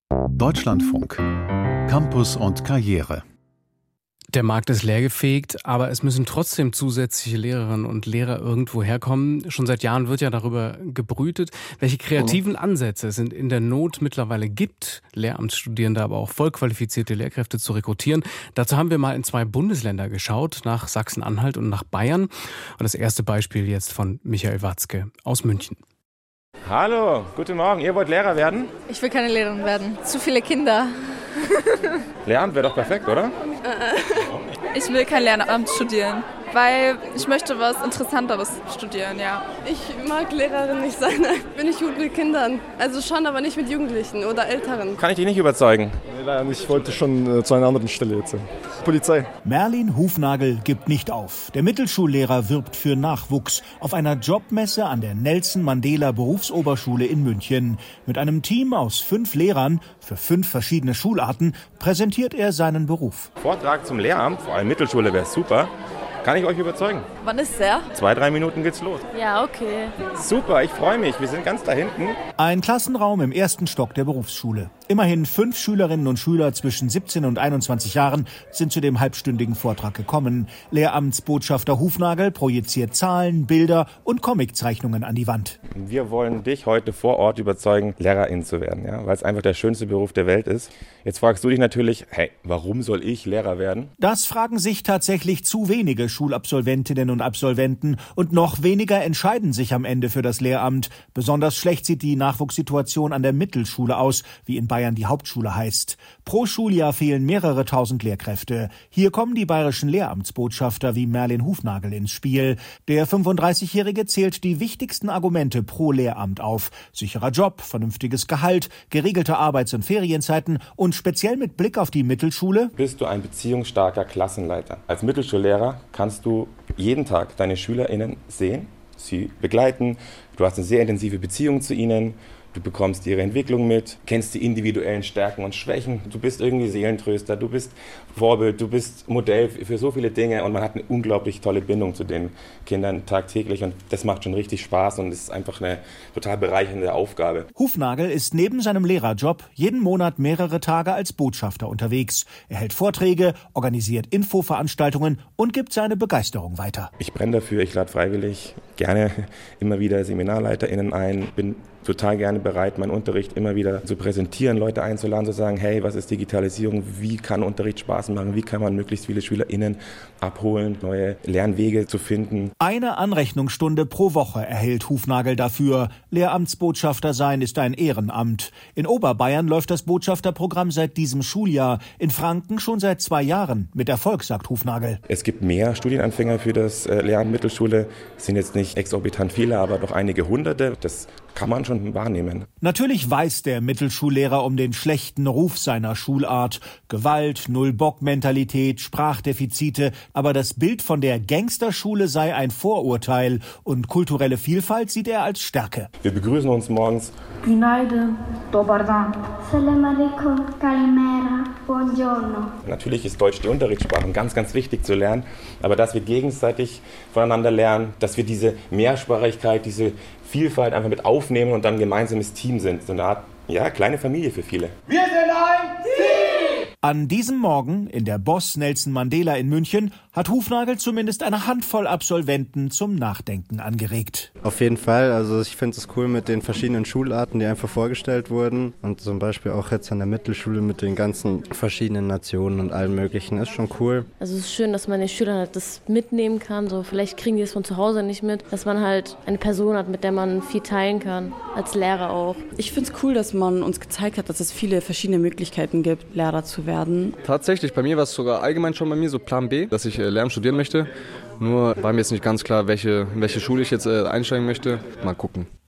Deutschlandfunk. Campus und Karriere. Der Markt ist leergefegt, aber es müssen trotzdem zusätzliche Lehrerinnen und Lehrer irgendwo herkommen. Schon seit Jahren wird ja darüber gebrütet, welche kreativen Ansätze es in der Not mittlerweile gibt, Lehramtsstudierende, aber auch vollqualifizierte Lehrkräfte zu rekrutieren. Dazu haben wir mal in 2 Bundesländer geschaut, nach Sachsen-Anhalt und nach Bayern. Und das erste Beispiel jetzt von Michael Watzke aus München. Hallo, guten Morgen. Ihr wollt Lehrer werden? Ich will keine Lehrerin werden. Zu viele Kinder. Lehramt wäre doch perfekt, oder? Ich will kein Lehramt studieren, weil ich möchte was Interessanteres studieren, ja. Ich mag Lehrerin nicht sein. Ich bin nicht gut mit Kindern. Also schon, aber nicht mit Jugendlichen oder Älteren. Kann ich dich nicht überzeugen? Nein, ich wollte schon zu einer anderen Stelle jetzt. Polizei. Merlin Hufnagel gibt nicht auf. Der Mittelschullehrer wirbt für Nachwuchs auf einer Jobmesse an der Nelson Mandela Berufsoberschule in München. Mit einem Team aus 5 Lehrern für 5 verschiedene Schularten präsentiert er seinen Beruf. Vortrag zum Lehramt, vor allem Mittelschule, wäre super. Kann ich euch überzeugen? Wann ist der? 2-3 Minuten geht's los. Ja, okay. Super, ich freue mich. Wir sind ganz da hinten. Ein Klassenraum im 1. Stock der Berufsschule. Immerhin 5 Schülerinnen und Schüler zwischen 17 und 21 Jahren sind zu dem halbstündigen Vortrag gekommen. Lehramtsbotschafter Hufnagel projiziert Zahlen, Bilder und Comiczeichnungen an die Wand. Wir wollen dich heute vor Ort überzeugen, Lehrerin zu werden, ja? Weil es einfach der schönste Beruf der Welt ist. Jetzt fragst du dich natürlich, hey, warum soll ich Lehrer werden? Das fragen sich tatsächlich zu wenige Schulabsolventinnen und Absolventen und noch weniger entscheiden sich am Ende für das Lehramt. Besonders schlecht sieht die Nachwuchssituation an der Mittelschule aus, wie in Bayern die Hauptschule heißt. Pro Schuljahr fehlen mehrere tausend Lehrkräfte. Hier kommen die bayerischen Lehramtsbotschafter wie Merlin Hufnagel ins Spiel. Der 35-Jährige zählt die wichtigsten Argumente pro Lehramt auf. Sicherer Job, vernünftiges Gehalt, geregelte Arbeits- und Ferienzeiten und speziell mit Blick auf die Mittelschule: Bist du ein beziehungsstarker Klassenleiter. Als Mittelschullehrer kannst du jeden Tag deine SchülerInnen sehen, sie begleiten. Du hast eine sehr intensive Beziehung zu ihnen. Du bekommst ihre Entwicklung mit, kennst die individuellen Stärken und Schwächen. Du bist irgendwie Seelentröster, du bist Vorbild, du bist Modell für so viele Dinge und man hat eine unglaublich tolle Bindung zu den Kindern tagtäglich und das macht schon richtig Spaß und ist einfach eine total bereichernde Aufgabe. Hufnagel ist neben seinem Lehrerjob jeden Monat mehrere Tage als Botschafter unterwegs. Er hält Vorträge, organisiert Infoveranstaltungen und gibt seine Begeisterung weiter. Ich brenne dafür, ich lade freiwillig gerne immer wieder SeminarleiterInnen ein, bin total gerne bereit, meinen Unterricht immer wieder zu präsentieren, Leute einzuladen, zu sagen, hey, was ist Digitalisierung, wie kann Unterricht Spaß machen, wie kann man möglichst viele SchülerInnen abholen, neue Lernwege zu finden. Eine Anrechnungsstunde pro Woche erhält Hufnagel dafür. Lehramtsbotschafter sein ist ein Ehrenamt. In Oberbayern läuft das Botschafterprogramm seit diesem Schuljahr, in Franken schon seit 2 Jahren. Mit Erfolg, sagt Hufnagel. Es gibt mehr Studienanfänger für das Lehramt Mittelschule, es sind jetzt nicht exorbitant viele, aber doch einige Hunderte. Das kann man schon wahrnehmen. Natürlich weiß der Mittelschullehrer um den schlechten Ruf seiner Schulart. Gewalt, Null-Bock-Mentalität, Sprachdefizite. Aber das Bild von der Gangsterschule sei ein Vorurteil. Und kulturelle Vielfalt sieht er als Stärke. Wir begrüßen uns morgens. Günaydın, dobar dan. Salam alaikum, kalimera, buongiorno. Natürlich ist Deutsch die Unterrichtssprache ganz, ganz wichtig zu lernen. Aber dass wir gegenseitig voneinander lernen, dass wir diese Mehrsprachigkeit, diese Vielfalt einfach mit aufnehmen und dann ein gemeinsames Team sind. So eine Art, kleine Familie für viele. Wir sind ein Team! An diesem Morgen in der Boss Nelson Mandela in München hat Hufnagel zumindest eine Handvoll Absolventen zum Nachdenken angeregt. Auf jeden Fall, also ich finde es cool mit den verschiedenen Schularten, die einfach vorgestellt wurden und zum Beispiel auch jetzt an der Mittelschule mit den ganzen verschiedenen Nationen und allen möglichen, ist schon cool. Also es ist schön, dass man den Schülern halt das mitnehmen kann, so vielleicht kriegen die es von zu Hause nicht mit, dass man halt eine Person hat, mit der man viel teilen kann, als Lehrer auch. Ich finde es cool, dass man uns gezeigt hat, dass es viele verschiedene Möglichkeiten gibt, Lehrer zu werden. Tatsächlich, bei mir war es sogar allgemein schon bei mir so Plan B, dass ich Lehramt studieren möchte. Nur war mir jetzt nicht ganz klar, in welche Schule ich jetzt einsteigen möchte. Mal gucken.